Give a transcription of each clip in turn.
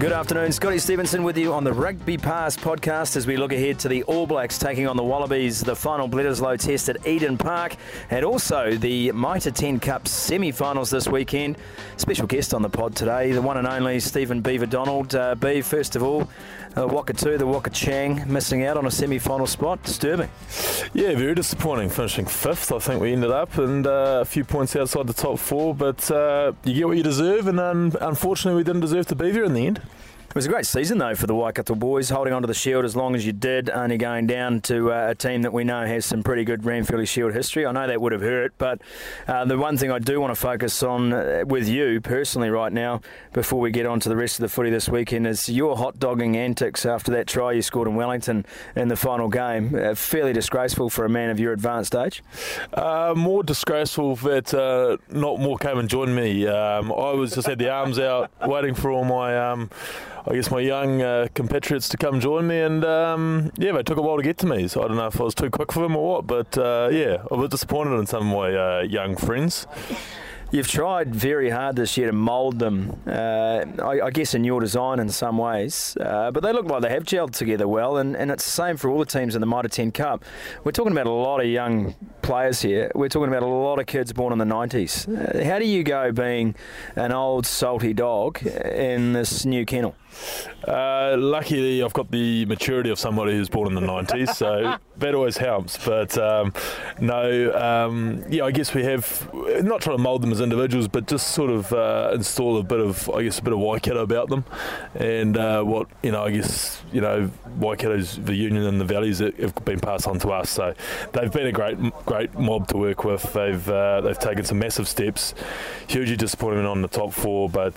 Good afternoon, Scotty Stevenson with you on the Rugby Pass podcast as we look ahead to the All Blacks taking on the Wallabies, the final Bledisloe test at Eden Park, and also the Mitre 10 Cup semi-finals this weekend. Special guest on the pod today, the one and only Stephen Beaver Donald. Beav, first of all, Wakatu, the Wakachang, missing out on a semi-final spot. Disturbing. Yeah, very disappointing. Finishing fifth, I think we ended up, and a few points outside the top four, but you get what you deserve, and unfortunately we didn't deserve to be there in the end. It was a great season, though, for the Waikato boys, holding on to the Shield as long as you did, only going down to a team that we know has some pretty good Ranfurly Shield history. I know that would have hurt, but the one thing I do want to focus on with you personally right now, before we get on to the rest of the footy this weekend, is your hot-dogging antics after that try you scored in Wellington in the final game. Fairly disgraceful for a man of your advanced age. More disgraceful that not more came and joined me. I was just had the arms out, waiting for all my... my young compatriots to come join me, and they took a while to get to me, so I don't know if I was too quick for them or what, but I was disappointed in some of my young friends. You've tried very hard this year to mould them, I guess in your design in some ways, but they look like they have gelled together well, and it's the same for all the teams in the Mitre 10 Cup. We're talking about a lot of young players here. We're talking about a lot of kids born in the 90s. How do you go being an old salty dog in this new kennel? Luckily, I've got the maturity of somebody who's born in the 90s, so that always helps. But I guess we have not trying to mould them as individuals, but just sort of install a bit of Waikato about them, and Waikato's the union and the values that have been passed on to us. So they've been a great mob to work with. They've taken some massive steps. Hugely disappointed on the top four, but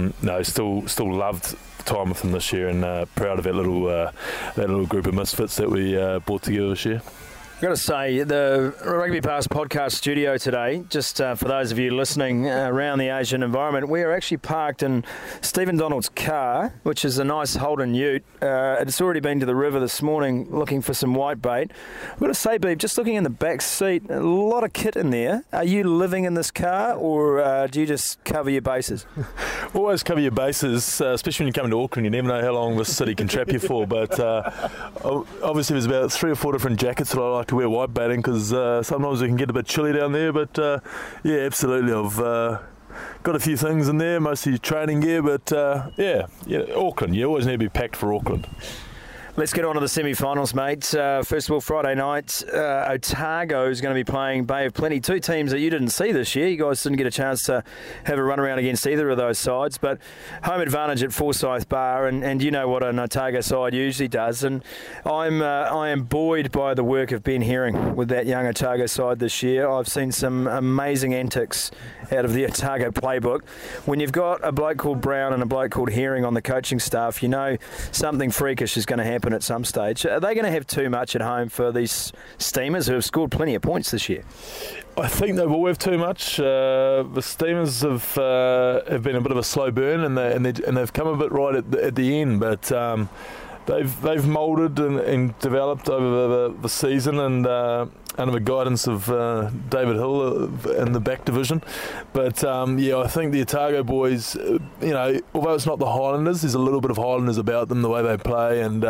still loved time with them this year, and proud of that little group of misfits that we brought together this year. I've got to say, the Rugby Pass podcast studio today, just for those of you listening around the Asian environment, we are actually parked in Stephen Donald's car, which is a nice Holden ute. It's already been to the river this morning looking for some whitebait. I've got to say, Beeb, just looking in the back seat, a lot of kit in there. Are you living in this car, or do you just cover your bases? Always cover your bases, especially when you come into Auckland. You never know how long this city can trap you for. But obviously there's about 3 or 4 different jackets that I like to wear whitebaiting, because sometimes it can get a bit chilly down there. But absolutely, I've got a few things in there, mostly training gear. But Auckland, you always need to be packed for Auckland. Let's get on to the semi-finals, mate. First of all, Friday night, Otago is going to be playing Bay of Plenty. 2 teams that you didn't see this year. You guys didn't get a chance to have a run around against either of those sides, but home advantage at Forsyth Bar, and you know what an Otago side usually does. And I am buoyed by the work of Ben Herring with that young Otago side this year. I've seen some amazing antics out of the Otago playbook. When you've got a bloke called Brown and a bloke called Herring on the coaching staff, you know something freakish is going to happen at some stage. Are they going to have too much at home for these Steamers who have scored plenty of points this year? I think they will have too much. The Steamers have been a bit of a slow burn, and they've come a bit right at the end, but they've moulded and developed over the season, and under the guidance of David Hill in the back division. But I think the Otago boys, although it's not the Highlanders, there's a little bit of Highlanders about them, the way they play, and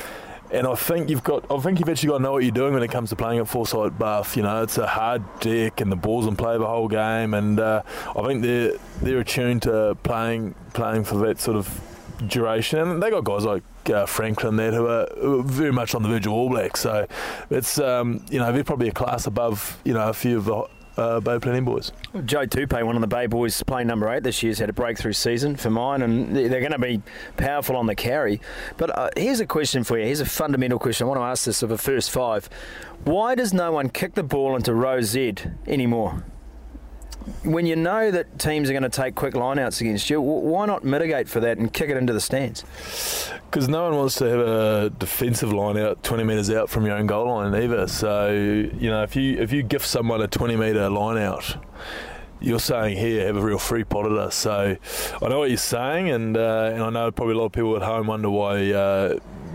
I think you've actually got to know what you're doing when it comes to playing at Forsyth Bath. It's a hard deck, and the ball's in play the whole game, and I think they're attuned to playing for that sort of duration, and they got guys like Franklin there who are very much on the verge of All Blacks, so it's they're probably a class above a few of the Bay Plenty boys. Joe Tupe, one of the Bay boys playing number 8 this year, has had a breakthrough season for mine, and they're going to be powerful on the carry. But here's a question for you. Here's a fundamental question. I want to ask this of the first 5. Why does no one kick the ball into row Z anymore? When you know that teams are going to take quick lineouts against you, why not mitigate for that and kick it into the stands? Because no one wants to have a defensive line out 20 metres out from your own goal line either. So, if you gift someone a 20-metre line out, you're saying, here, have a real free pot at us. So I know what you're saying, and I know probably a lot of people at home wonder why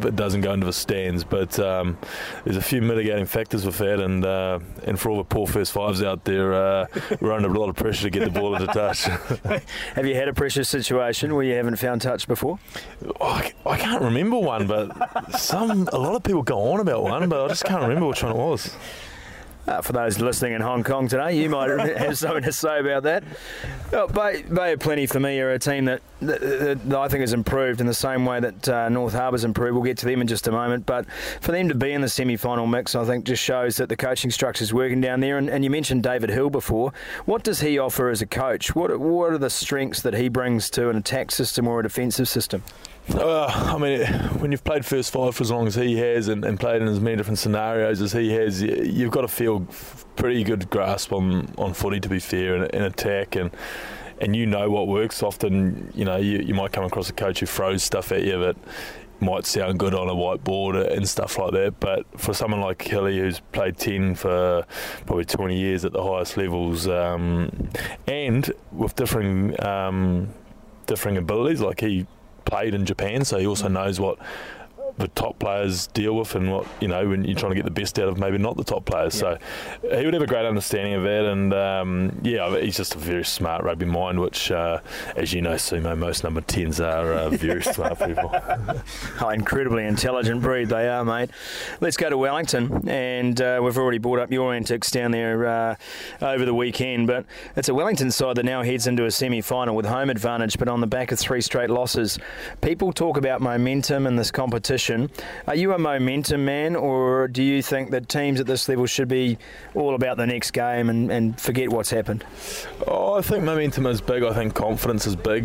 it doesn't go into the stands. But there's a few mitigating factors with that, and for all the poor first fives out there, we're under a lot of pressure to get the ball into touch. Have you had a pressure situation where you haven't found touch before? I can't remember one, but a lot of people go on about one, but I just can't remember which one it was. For those listening in Hong Kong today, you might have something to say about that. Well, Bay of Plenty for me are a team that I think has improved in the same way that North Harbour's improved. We'll get to them in just a moment. But for them to be in the semi-final mix, I think just shows that the coaching structure is working down there. And you mentioned David Hill before. What does he offer as a coach? What are the strengths that he brings to an attack system or a defensive system? I mean, when you've played first five for as long as he has and played in as many different scenarios as he has, you've got to feel pretty good grasp on footy, to be fair, in attack, and you know what works. Often, you might come across a coach who throws stuff at you that might sound good on a whiteboard and stuff like that, but for someone like Hilly, who's played 10 for probably 20 years at the highest levels, and with differing abilities, like he played in Japan, so he also knows what the top players deal with and what, when you're trying to get the best out of maybe not the top players. Yeah. So he would have a great understanding of that, and he's just a very smart rugby mind, which, as you know, Sumo, most number 10s are very smart people. Incredibly intelligent breed they are, mate. Let's go to Wellington, and we've already brought up your antics down there over the weekend, but it's a Wellington side that now heads into a semi-final with home advantage, but on the back of 3 straight losses. People talk about momentum in this competition. Are you a momentum man, or do you think that teams at this level should be all about the next game and forget what's happened? I think momentum is big. I think confidence is big.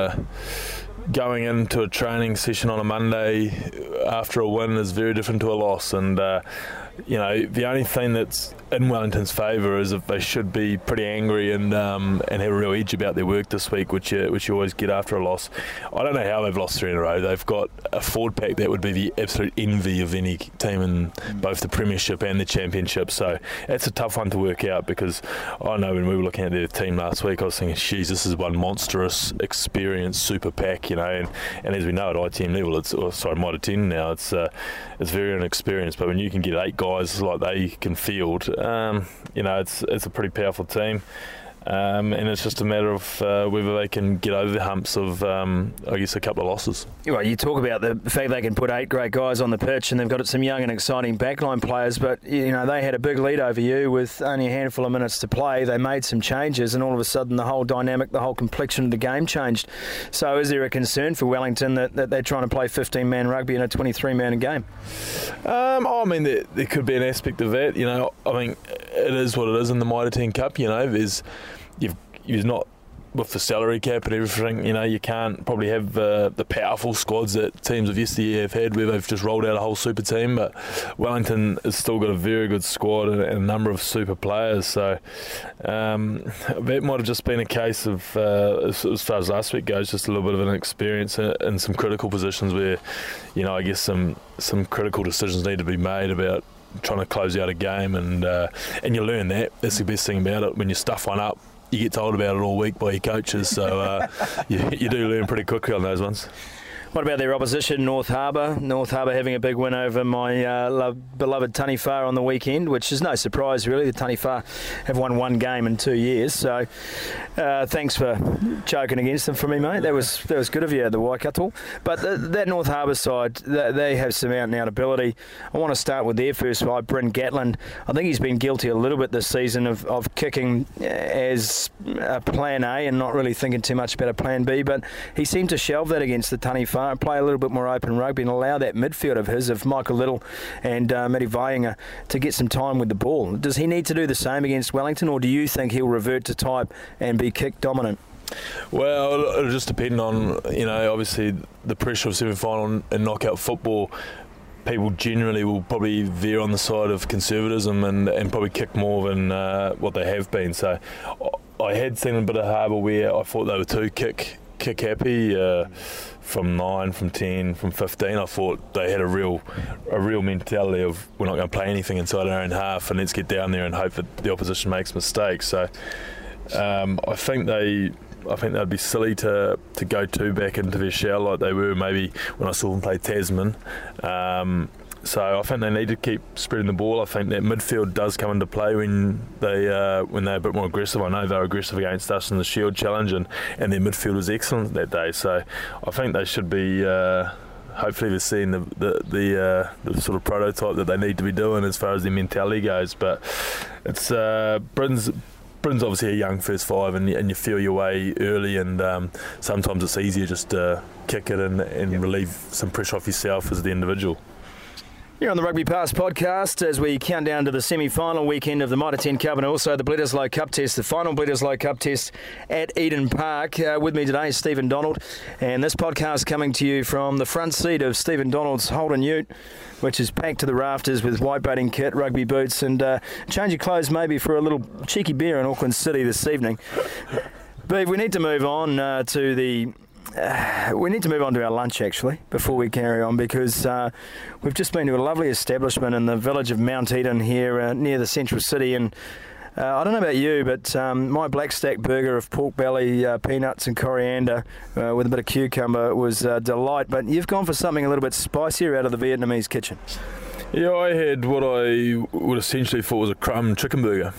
Going into a training session on a Monday after a win is very different to a loss, and the only thing that's in Wellington's favour is if they should be pretty angry and have a real edge about their work this week, which you always get after a loss. I don't know how they've lost 3 in a row. They've got a forward pack that would be the absolute envy of any team in both the Premiership and the Championship. So it's a tough one to work out, because I know when we were looking at their team last week, I was thinking, geez, this is one monstrous, experienced super pack, and as we know at ITM level, Mitre 10 now, it's very inexperienced. But when you can get 8 guys like they can field, it's a pretty powerful team. And it's just a matter of whether they can get over the humps of, a couple of losses. Well, you talk about the fact they can put 8 great guys on the pitch, and they've got some young and exciting backline players, but they had a big lead over you with only a handful of minutes to play. They made some changes, and all of a sudden the whole dynamic, the whole complexion of the game changed. So is there a concern for Wellington that they're trying to play 15-man rugby in a 23-man game? There could be an aspect of that. I think it is what it is in the Mitre 10 Cup. You've not, with the salary cap and everything, you can't probably have the powerful squads that teams of yesteryear have had, where they've just rolled out a whole super team. But Wellington has still got a very good squad and a number of super players. So that might have just been a case of, as far as last week goes, just a little bit of an experience in some critical positions where, I guess some critical decisions need to be made about trying to close out a game, and you learn that. That's the best thing about it. When you stuff one up, you get told about it all week by your coaches, so you do learn pretty quickly on those ones. What about their opposition, North Harbour? North Harbour having a big win over my beloved Taniwha on the weekend, which is no surprise, really. The Taniwha have won 1 game in 2 years, so thanks for choking against them for me, mate. That was good of you at the Waikato. But that North Harbour side, they have some out-and-out ability. I want to start with their first five, Bryn Gatland. I think he's been guilty a little bit this season of kicking as a plan A and not really thinking too much about a plan B, but he seemed to shelve that against the Taniwha and play a little bit more open rugby and allow that midfield of his, of Michael Little and Matty Vainga, to get some time with the ball. Does he need to do the same against Wellington, or do you think he'll revert to type and be kick dominant? Well, it'll just depend on, obviously the pressure of semi-final and knockout football. People generally will probably veer on the side of conservatism and probably kick more than what they have been. So I had seen a bit of Harbour where I thought they were too kick happy. From 9, from 10, from 15, I thought they had a real mentality of, we're not going to play anything inside our own half and let's get down there and hope that the opposition makes mistakes. So I think they I think they'd be silly to go too back into their shell like they were maybe when I saw them play Tasman. So I think they need to keep spreading the ball. I think that midfield does come into play when they're a bit more aggressive. I know they were aggressive against us in the Shield Challenge, and their midfield was excellent that day. So I think they should be. Hopefully they're seeing the sort of prototype that they need to be doing as far as their mentality goes. But it's Britain's obviously a young first five, and you feel your way early, and sometimes it's easier just to kick it and relieve some pressure off yourself as the individual. You're on the Rugby Pass podcast as we count down to the semi-final weekend of the Mitre 10 Cup and also the Bledisloe Cup Test, the final Bledisloe Cup Test at Eden Park. With me today is Stephen Donald, and this podcast coming to you from the front seat of Stephen Donald's Holden Ute, which is packed to the rafters with whitebaiting kit, rugby boots, and change of clothes maybe for a little cheeky beer in Auckland City this evening. But we need to move on to our lunch, actually, before we carry on, because we've just been to a lovely establishment in the village of Mount Eden here near the central city. And I don't know about you, but my black stack burger of pork belly, peanuts and coriander with a bit of cucumber was a delight. But you've gone for something a little bit spicier out of the Vietnamese kitchen. Yeah, I had what I would essentially thought was a crumb chicken burger.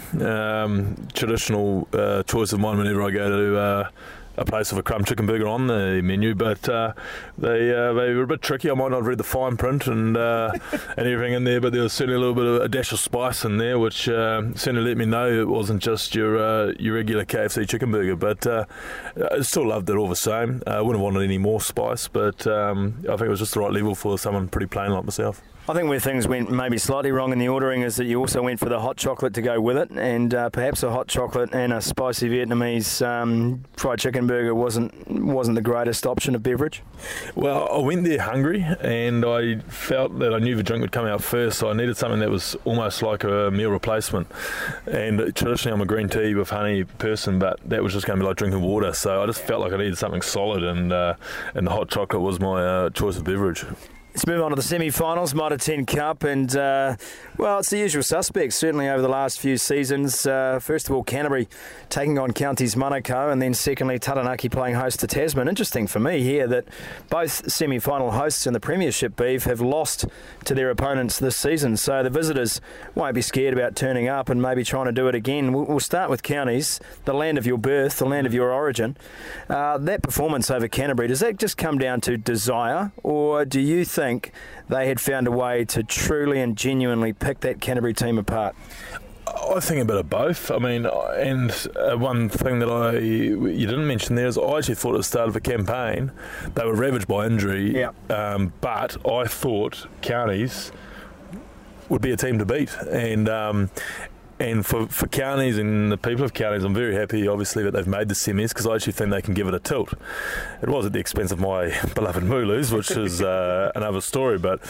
Traditional choice of mine whenever I go to a place with a crumb chicken burger on the menu, but they were a bit tricky. I might not have read the fine print and everything in there, but there was certainly a little bit of a dash of spice in there, which certainly let me know it wasn't just your regular KFC chicken burger. But I still loved it all the same. I wouldn't have wanted any more spice, but I think it was just the right level for someone pretty plain like myself. I think where things went maybe slightly wrong in the ordering is that you also went for the hot chocolate to go with it, and perhaps a hot chocolate and a spicy Vietnamese fried chicken burger wasn't the greatest option of beverage. Well, I went there hungry, and I felt that I knew the drink would come out first, so I needed something that was almost like a meal replacement. And traditionally I'm a green tea with honey person, but that was just going to be like drinking water, so I just felt like I needed something solid, and the hot chocolate was my choice of beverage. Let's move on to the semi-finals, Mitre 10 Cup, and, it's the usual suspects, certainly over the last few seasons. First of all, Canterbury taking on Counties Manukau, and then secondly, Taranaki playing host to Tasman. Interesting for me here that both semi-final hosts in the Premiership, Beeve, have lost to their opponents this season, so the visitors won't be scared about turning up and maybe trying to do it again. We'll start with Counties, the land of your birth, the land of your origin. That performance over Canterbury, does that just come down to desire, or do you think they had found a way to truly and genuinely pick that Canterbury team apart? I think a bit of both. I mean, and one thing that you didn't mention there is I actually thought at the start of the campaign they were ravaged by injury, but I thought Counties would be a team to beat, and for Counties and the people of Counties, I'm very happy, obviously, that they've made the semis, because I actually think they can give it a tilt. It was at the expense of my beloved Mooloos, which is another story, but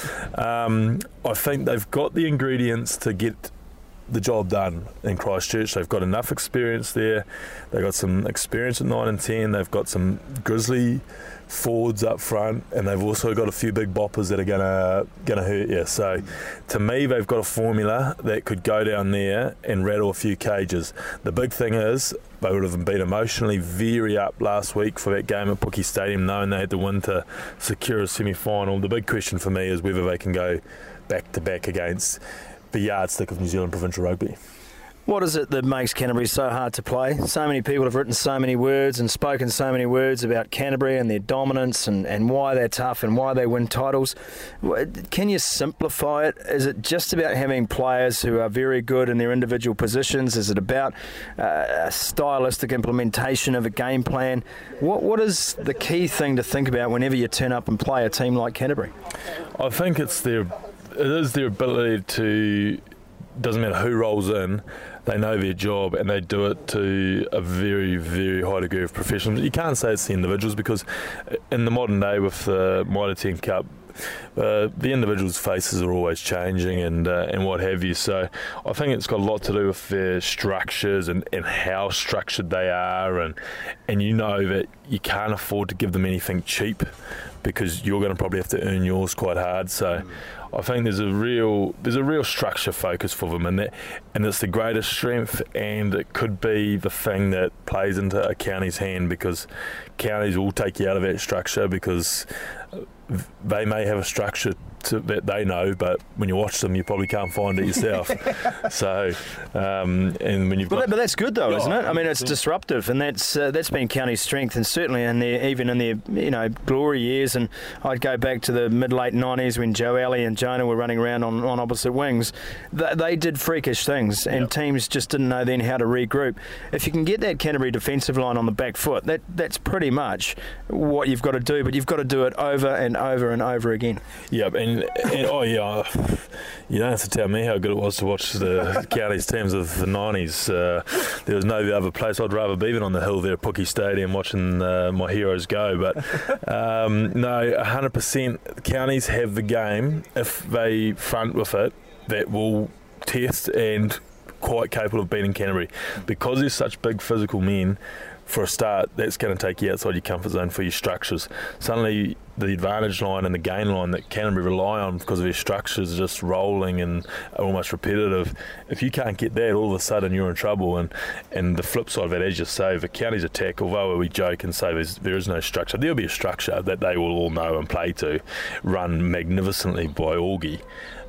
I think they've got the ingredients to get the job done in Christchurch. They've got enough experience there. They've got some experience at 9 and 10. They've got some grizzly forwards up front, and they've also got a few big boppers that are gonna hurt you. So to me, they've got a formula that could go down there and rattle a few cages. The big thing is they would have been emotionally very up last week for that game at Pookie Stadium, knowing they had to win to secure a semi-final. The big question for me is whether they can go back to back against the yardstick of New Zealand provincial rugby. What is it that makes Canterbury so hard to play? So many people have written so many words and spoken so many words about Canterbury and their dominance and why they're tough and why they win titles. Can you simplify it? Is it just about having players who are very good in their individual positions? Is it about a stylistic implementation of a game plan? What is the key thing to think about whenever you turn up and play a team like Canterbury? I think it is their ability to, doesn't matter who rolls in, they know their job and they do it to a very, very high degree of professionalism. You can't say it's the individuals, because in the modern day with the Mitre 10 Cup, the individuals' faces are always changing and what have you. So I think it's got a lot to do with their structures and how structured they are, and you know that you can't afford to give them anything cheap, because you're going to probably have to earn yours quite hard. So I think there's a real structure focus for them, and it's the greatest strength, and it could be the thing that plays into a county's hand, because counties will take you out of that structure because they may have a structure that they know, but when you watch them, you probably can't find it yourself. So, and when you've got, but that's good though, isn't it? I mean, it's disruptive, and that's been County's strength, and certainly even in their glory years. And I'd go back to the mid-late 90s when Joe Alley and Jonah were running around on opposite wings. They did freakish things, and teams just didn't know then how to regroup. If you can get that Canterbury defensive line on the back foot, that's pretty much what you've got to do. But you've got to do it over and over and over again. Yeah, and oh yeah, you don't have to tell me how good it was to watch the Counties teams of the 90s. There was no other place I'd rather be than on the hill there at Pookie Stadium watching my heroes go. But no, 100%, Counties have the game, if they front with it, that will test and quite capable of beating Canterbury. Because they're such big physical men, for a start, that's going to take you outside your comfort zone for your structures. Suddenly, the advantage line and the gain line that Canterbury rely on because of their structures just rolling and almost repetitive. If you can't get that, all of a sudden you're in trouble. And the flip side of it, as you say, the Counties attack, although we joke and say there is no structure, there'll be a structure that they will all know and play to, run magnificently by Augie.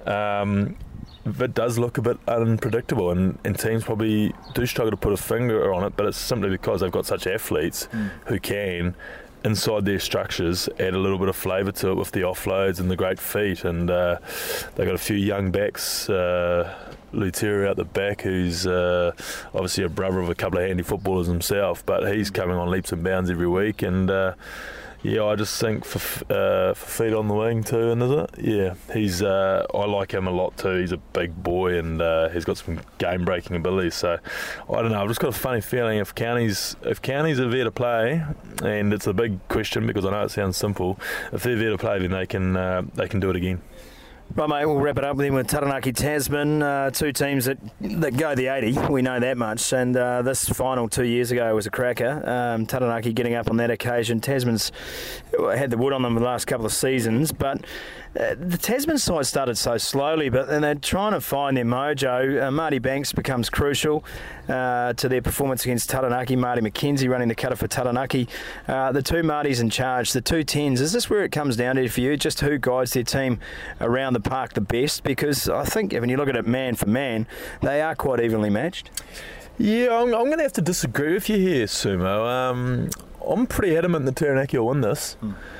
It does look a bit unpredictable, and teams probably do struggle to put a finger on it, but it's simply because they've got such athletes who can, inside their structures, add a little bit of flavour to it with the offloads and the great feet. And they've got a few young backs, Lutera out the back, who's obviously a brother of a couple of handy footballers himself, but he's coming on leaps and bounds every week. And yeah, I just think for feet on the wing too, and is it? Yeah, he's. I like him a lot too. He's a big boy, and he's got some game-breaking abilities. So I don't know. I've just got a funny feeling if counties are there to play, and it's a big question because I know it sounds simple. If they're there to play, then they can do it again. Right, mate, we'll wrap it up then with Taranaki Tasman, two teams that go the 80, we know that much, and this final 2 years ago was a cracker. Taranaki getting up on that occasion. Tasman's had the wood on them the last couple of seasons, but the Tasman side started so slowly, but then they're trying to find their mojo. Marty Banks becomes crucial to their performance against Taranaki. Marty McKenzie running the cutter for Taranaki. The two Martys in charge, the two tens. Is this where it comes down to for you, just who guides their team around the park the best? Because I think when you look at it man for man, they are quite evenly matched. Yeah, I'm going to have to disagree with you here, Sumo. I'm pretty adamant that Taranaki will win this.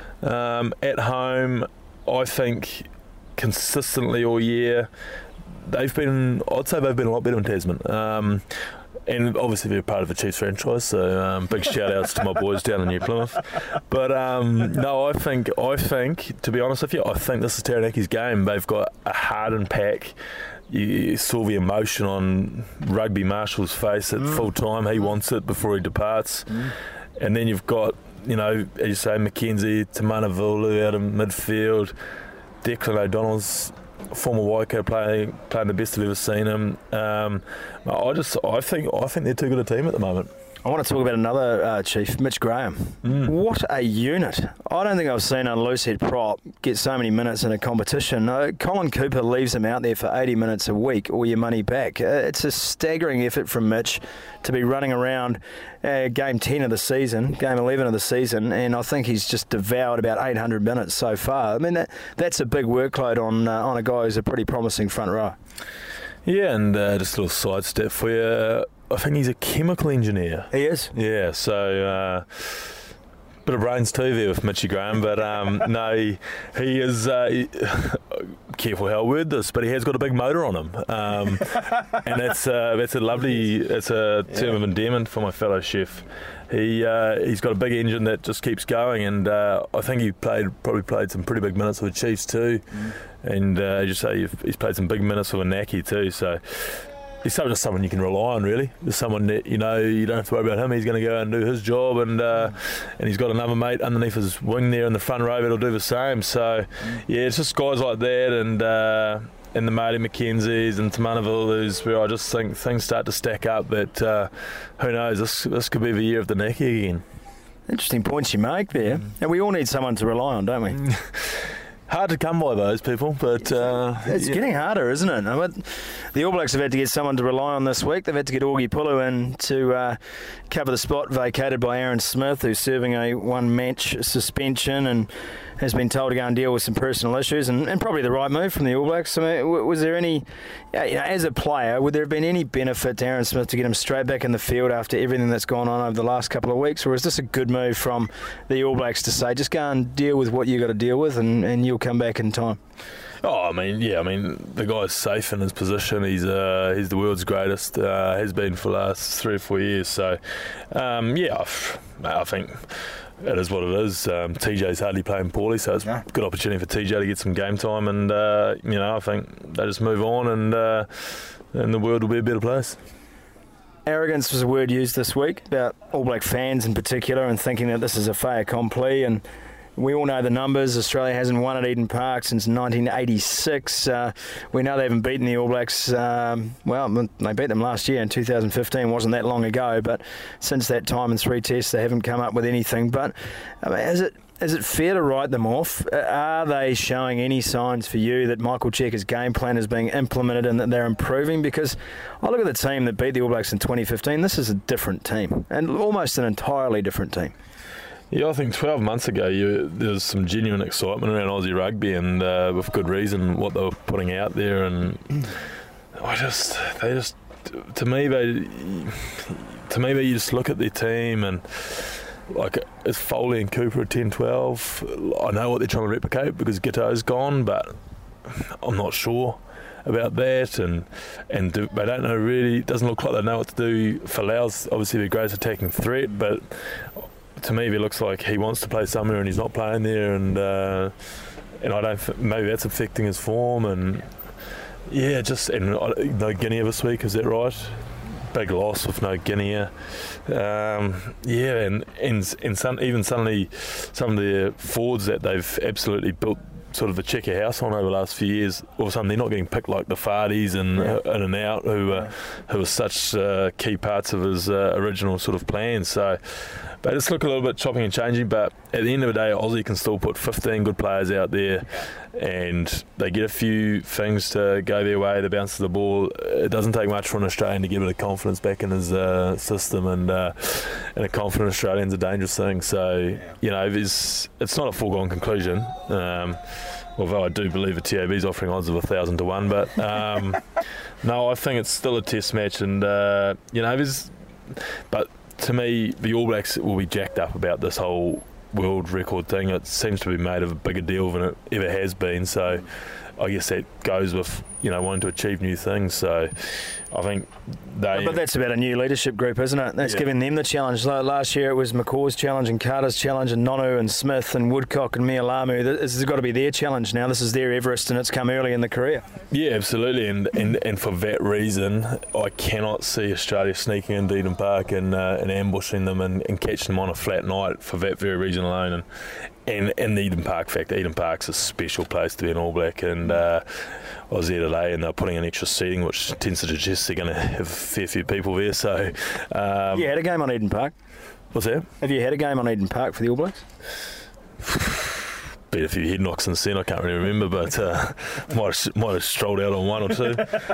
At home, I think consistently all year, I'd say they've been a lot better than Tasman. And obviously they're part of the Chiefs franchise, so big shout-outs to my boys down in New Plymouth. But no, I think, to be honest with you, I think this is Taranaki's game. They've got a hardened pack. You saw the emotion on Rugby Marshall's face at full time. He wants it before he departs. And then you've got, as you say, McKenzie, Tamana Vulu out in midfield, Declan O'Donnell's former Waikato playing the best I've ever seen him. I think they're too good a team at the moment. I want to talk about another Chief, Mitch Graham. What a unit. I don't think I've seen a loosehead prop get so many minutes in a competition. Colin Cooper leaves him out there for 80 minutes a week, or your money back. It's a staggering effort from Mitch to be running around game 10 of the season, game 11 of the season, and I think he's just devoured about 800 minutes so far. I mean, that's a big workload on a guy who's a pretty promising front row. Yeah, and just a little side step for you. I think he's a chemical engineer. He is? Yeah, so bit of brains too there with Mitchy Graham, but no, he is, careful how I word this, but he has got a big motor on him. And that's a lovely, it's a term of endearment for my fellow chef. He's got a big engine that just keeps going, and I think he probably played some pretty big minutes with the Chiefs too. And as you say, he's played some big minutes with Naki too, so he's just someone you can rely on, really. There's someone that, you don't have to worry about him. He's going to go and do his job, and he's got another mate underneath his wing there in the front row that'll do the same. So, yeah, it's just guys like that, and the Marty McKenzies and Tamana Vilus, where I just think things start to stack up that, who knows, this could be the year of the Naki again. Interesting points you make there. And we all need someone to rely on, don't we? hard to come by those people, but it's getting harder, isn't it? The All Blacks have had to get someone to rely on this week. They've had to get Augie Pulu in to cover the spot vacated by Aaron Smith, who's serving a one-match suspension and has been told to go and deal with some personal issues, and probably the right move from the All Blacks. I mean, was there any, as a player, would there have been any benefit to Aaron Smith to get him straight back in the field after everything that's gone on over the last couple of weeks, or is this a good move from the All Blacks to say, just go and deal with what you got to deal with, and you'll come back in time? Oh, I mean, the guy's safe in his position. He's the world's greatest. Has been for the last 3 or 4 years. So, I think it is what it is. TJ's hardly playing poorly, so it's a good opportunity for TJ to get some game time. And I think they just move on, and the world will be a better place. Arrogance was a word used this week about All Black fans in particular, and thinking that this is a fait accompli. And we all know the numbers. Australia hasn't won at Eden Park since 1986. We know they haven't beaten the All Blacks. They beat them last year in 2015. Wasn't that long ago. But since that time in 3 tests, they haven't come up with anything. But I mean, is it fair to write them off? Are they showing any signs for you that Michael Cheika's game plan is being implemented and that they're improving? Because I look at the team that beat the All Blacks in 2015. This is a different team, and almost an entirely different team. Yeah, I think 12 months ago there was some genuine excitement around Aussie rugby, and with good reason what they were putting out there. And to me, you just look at their team and like it's Foley and Cooper at 10-12. I know what they're trying to replicate because Giteau's gone, but I'm not sure about that, and they don't know really. It doesn't look like they know what to do. Folau's obviously the greatest attacking threat, but to me, it looks like he wants to play somewhere and he's not playing there, and I don't. Maybe that's affecting his form, and no Guinea this week. Is that right? Big loss with no Guinea. Even suddenly some of the forwards that they've absolutely built sort of a checker house on over the last few years, all of a sudden they're not getting picked like the Fardis and in and out, who were such key parts of his original sort of plan. So they just look a little bit chopping and changing, but at the end of the day, Aussie can still put 15 good players out there, and they get a few things to go their way. They bounce the ball. It doesn't take much for an Australian to get a bit of confidence back in his system, and a confident Australian's a dangerous thing. So, it's not a foregone conclusion. Although I do believe the TAB's offering odds of 1,000 to 1, but no, I think it's still a test match, and but to me, the All Blacks will be jacked up about this whole world record thing. It seems to be made of a bigger deal than it ever has been. So I guess that goes with wanting to achieve new things. So I think But that's about a new leadership group, isn't it? That's giving them the challenge. Last year it was McCaw's challenge and Carter's challenge and Nonu and Smith and Woodcock and Mialamu. This has got to be their challenge now. This is their Everest, and it's come early in the career. Yeah, absolutely. And for that reason, I cannot see Australia sneaking into Eden Park and ambushing them and catching them on a flat night for that very reason alone. And the Eden Park fact, Eden Park's a special place to be an All Black, and I was there today and they're putting in extra seating, which tends to suggest they're going to have a fair few people there. So, you had a game on Eden Park? What's that? Have you had a game on Eden Park for the All Blacks? Been a few head knocks since then, I can't really remember, but might have strolled out on one or two.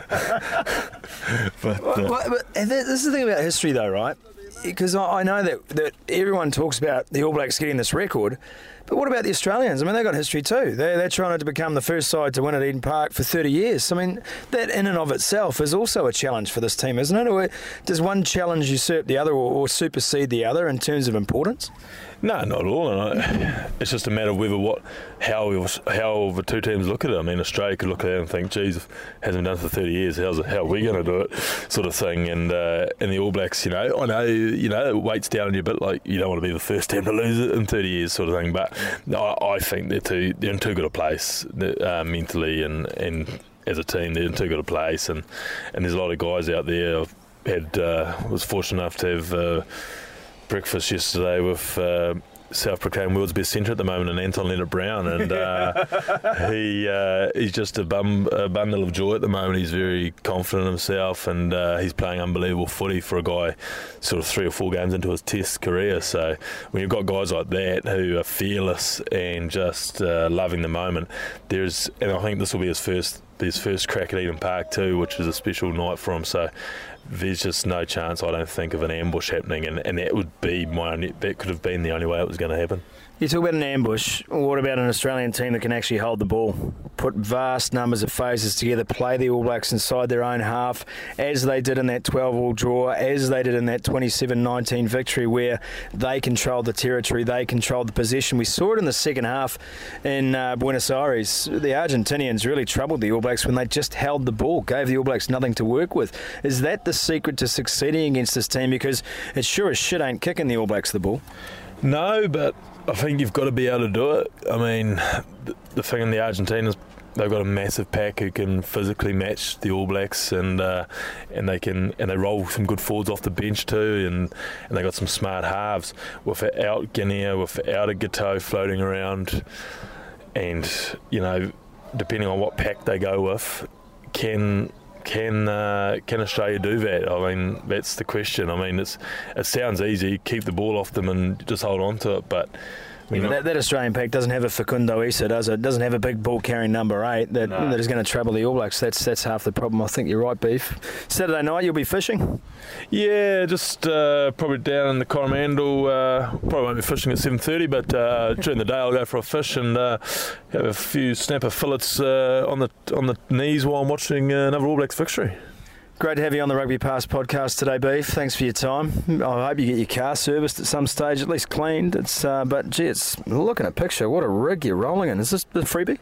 But this is the thing about history though, right? Because I know that everyone talks about the All Blacks getting this record, but what about the Australians? I mean, they've got history too. They're trying to become the first side to win at Eden Park for 30 years. I mean, that in and of itself is also a challenge for this team, isn't it? Or does one challenge usurp the other or supersede the other in terms of importance? No, not at all. It's just a matter of how the two teams look at it. I mean, Australia could look at it and think, geez, it hasn't been done for 30 years, how are we going to do it, sort of thing. And the All Blacks, I know, it weights down on you a bit, like you don't want to be the first team to lose it in 30 years, sort of thing. But I think they're in too good a place mentally and as a team. They're in too good a place, and there's a lot of guys out there. Was fortunate enough to have breakfast yesterday with self-proclaimed world's best centre at the moment, and Anton Leonard-Brown, and he's just a bundle of joy at the moment. He's very confident in himself, and he's playing unbelievable footy for a guy sort of 3 or 4 games into his Test career. So when you've got guys like that who are fearless and just loving the moment, and I think this will be his first crack at Eden Park too, which is a special night for him. So there's just no chance, I don't think, of an ambush happening, and that would be that could have been the only way it was going to happen. You talk about an ambush. What about an Australian team that can actually hold the ball, put vast numbers of phases together, play the All Blacks inside their own half, as they did in that 12-all draw, as they did in that 27-19 victory, where they controlled the territory, they controlled the possession. We saw it in the second half in Buenos Aires. The Argentinians really troubled the All Blacks when they just held the ball, gave the All Blacks nothing to work with. Is that the secret to succeeding against this team? Because it sure as shit ain't kicking the All Blacks the ball. No, but I think you've got to be able to do it. I mean, the thing in the Argentinas, they've got a massive pack who can physically match the All Blacks, and they roll some good forwards off the bench too, and they got some smart halves without Guinea, without a Gateau floating around, and depending on what pack they go with, can Australia do that? I mean, that's the question. I mean, it sounds easy, keep the ball off them and just hold on to it, but that Australian pack doesn't have a Facundo Issa, does it? It doesn't have a big ball carrying number 8 that is going to trouble the All Blacks. That's half the problem. I think you're right, Beef. Saturday night you'll be fishing? Yeah, just probably down in the Coromandel. Probably won't be fishing at 7:30, but during the day I'll go for a fish and have a few snapper fillets on the knees while I'm watching another All Blacks victory. Great to have you on the Rugby Pass podcast today, Beef. Thanks for your time. I hope you get your car serviced at some stage, at least cleaned. But looking at a picture, what a rig you're rolling in. Is this the freebie?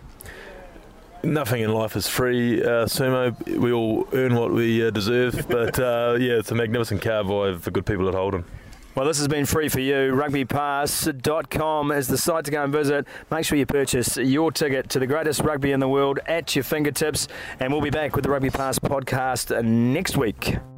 Nothing in life is free, Sumo. We all earn what we deserve. But it's a magnificent car by the good people at Holden. Well, this has been free for you. RugbyPass.com is the site to go and visit. Make sure you purchase your ticket to the greatest rugby in the world at your fingertips. And we'll be back with the Rugby Pass podcast next week.